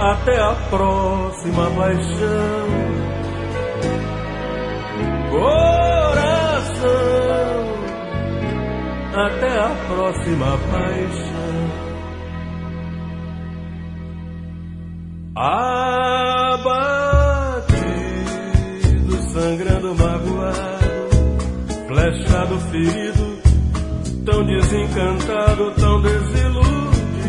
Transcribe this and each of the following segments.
até a próxima paixão. Coração, até a próxima paixão. Abatido, sangrando, magoado, flechado, ferido, tão desencantado, tão desiludido,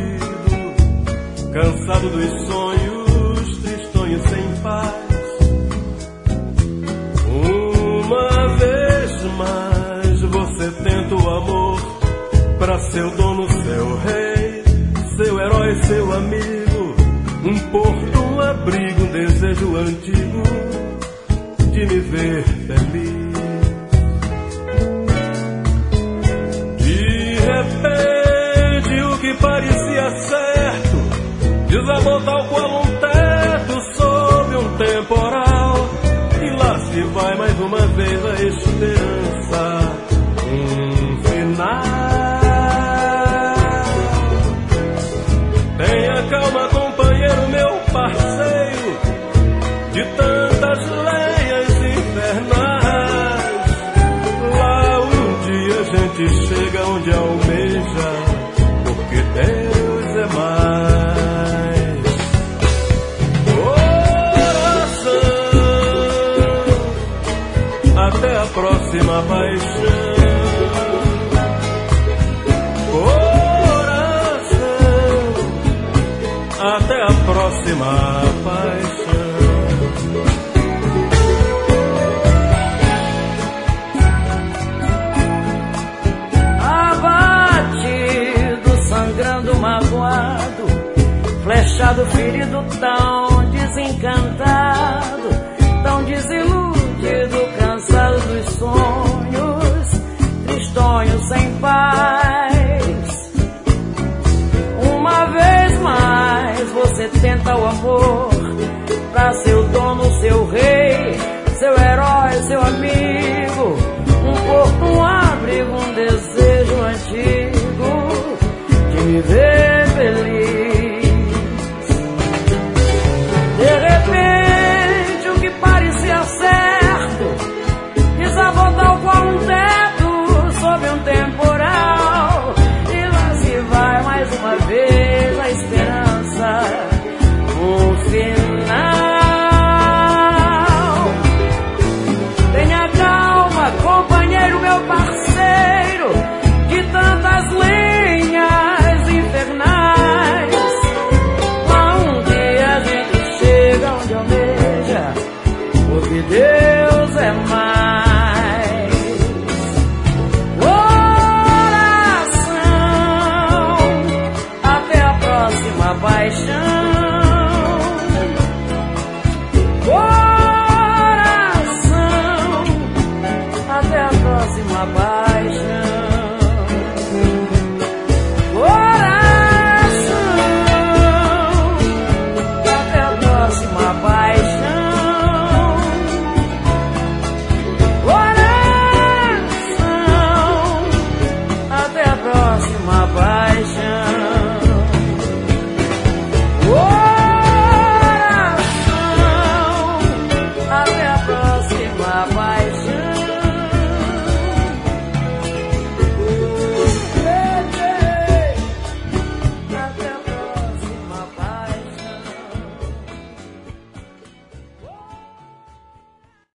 cansado dos sonhos, tristonho sem paz. Uma vez mais você tenta o amor pra seu dono, seu rei, seu herói, seu amigo, um porto, um abrigo, um desejo antigo de me ver feliz. De repente o que parecia certo desabou tal qual um teto sob um temporal. E lá se vai mais uma vez a esperança, um final. Tenha calma, companheiro, meu parceiro, de tantas lenhas infernais. Lá um dia a gente chega onde almeja, porque Deus é mais. Coração, até a próxima paixão. Até a próxima paixão. Abatido, sangrando, magoado, flechado, ferido, tão desencantado, tão desiludido, cansado dos sonhos, tristonho, sem paz. Uma vez mais você tenta o amor pra seu dono, seu rei, seu herói, seu amigo, um porto, um abrigo, um desejo antigo de me ver feliz. De repente o que parecia certo desabou tal qual um teto sob um temporal. E lá se vai mais uma vez a esperança, um final. Tenha calma, companheiro, meu parceiro, de tantas lenhas infernais. Lá um dia a gente chega onde almeja, porque Deus é mais. Coração, até a próxima paixão. Coração, até a próxima paixão.